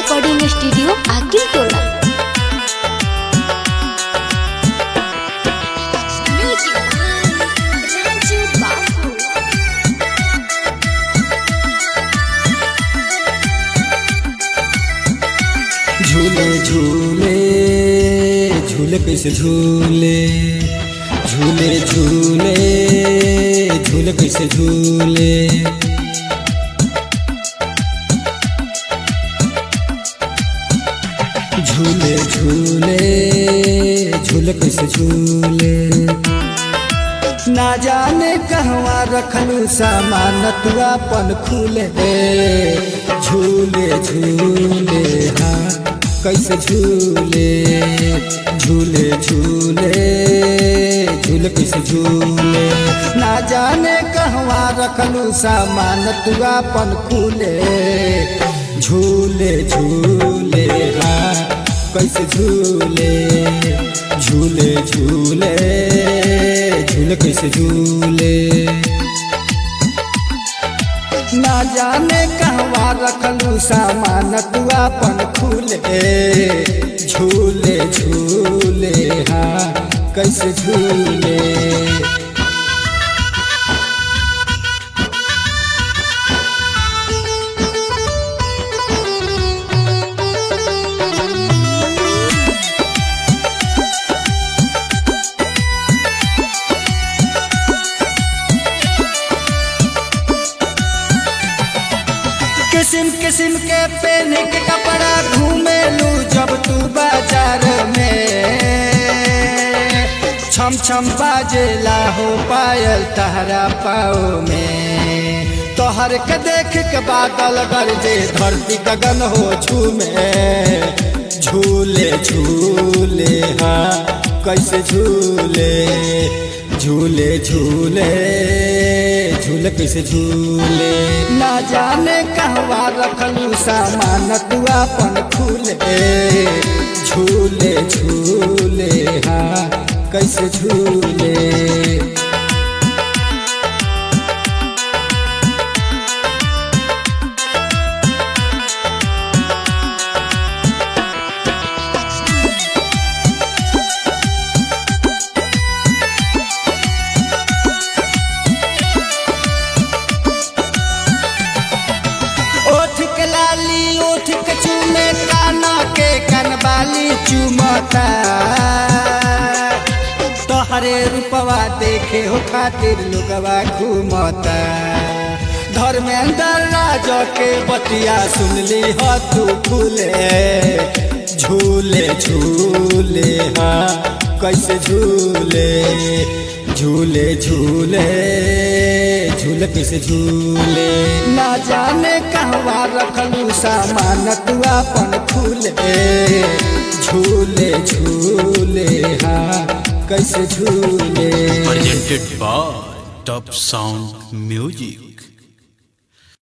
Recording studio आकिल टोला। झूले झूले झूले कैसे झूले झूले झूले झूले कैसे झूले झूले झूले झूले कैसे झूले ना जाने कहवा रखलू सामान तू अपन खुले झूले झूले हाँ कैसे झूले झूले झूले झूले कैसे झूले ना जाने कहवा रखलू सामान तू अपन खुले झूले झूले हाँ कैसे झूले झूले झूले झूले कैसे झूले ना जाने कहवा रखलू सामान तू अपन खुले झूले झूले हाँ कैसे झूले किस्म किस्म के पहन के कपड़ा घूमेलू जब तू बाजार में छम छम बाजेला हो पायल तहरा पाओ में तोहर के देख के बादल गरजे धरती गगन हो झूमे झूले झूले हाँ कैसे झूले झूले झूले झूले कैसे झूले ना जाने कहवा रखलू सामान तू अपन खुले झूले झूले हाँ कैसे झूले उठ के चूमे काना के कनबाली चुमता तोहरे रूपवा देखे हो खातिर लोगवा घूमता धर्मेंद्र राजा के बतिया सुनली हो तू फूले झूले झूले हाँ कैसे झूले झूले झूले झूले कैसे झूले ना जाने कहवा रखलू सामान तू अपन खुले झूले झूले हाँ कैसे झूले presented by Top Sound Music।